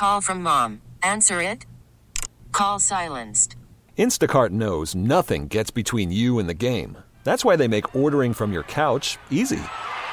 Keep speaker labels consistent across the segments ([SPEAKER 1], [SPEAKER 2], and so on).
[SPEAKER 1] call from mom. Answer it. Call silenced.
[SPEAKER 2] Instacart knows nothing gets between you and the game. That's why they make ordering from your couch easy.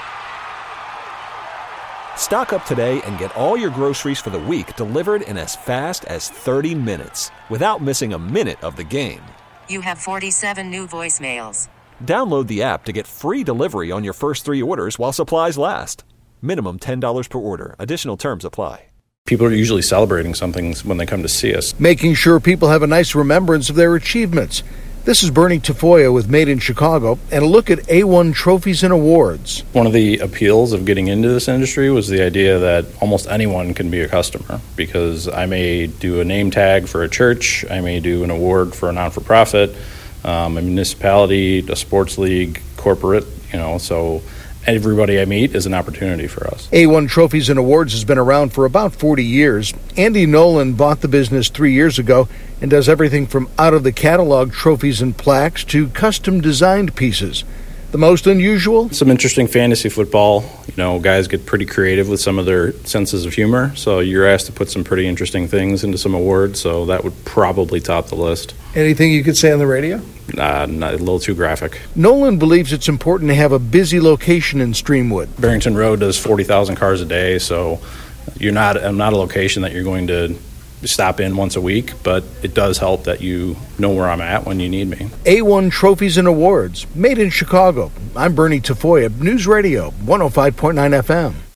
[SPEAKER 2] Stock up today and get all your groceries for the week delivered in as fast as 30 minutes without missing a minute of the game.
[SPEAKER 1] You have 47 new voicemails.
[SPEAKER 2] Download the app to get free delivery on your first 3 orders while supplies last. Minimum $10 per order. Additional terms apply.
[SPEAKER 3] People are usually celebrating something when they come to see us.
[SPEAKER 4] Making sure people have a nice remembrance of their achievements. This is Bernie Tafoya with Made in Chicago and a look at A1 trophies and awards.
[SPEAKER 3] One of the appeals of getting into this industry was the idea that almost anyone can be a customer, because I may do a name tag for a church, I may do an award for a non-for-profit, a municipality, a sports league, corporate, so everybody I meet is an opportunity for us.
[SPEAKER 4] A1 Trophies and Awards has been around for about 40 years. Andy Nolan bought the business 3 years ago and does everything from out-of-the-catalog trophies and plaques to custom-designed pieces. The most unusual?
[SPEAKER 3] Some interesting fantasy football. Guys get pretty creative with some of their senses of humor, so you're asked to put some pretty interesting things into some awards, so that would probably top the list.
[SPEAKER 4] Anything you could say on the radio?
[SPEAKER 3] Not a little too graphic.
[SPEAKER 4] Nolan believes it's important to have a busy location in Streamwood.
[SPEAKER 3] Barrington Road does 40,000 cars a day, so I'm not a location that you're going to stop in once a week, but it does help that you know where I'm at when you need me.
[SPEAKER 4] A1 Trophies and Awards, Made in Chicago. I'm Bernie Tafoya, News Radio 105.9 FM.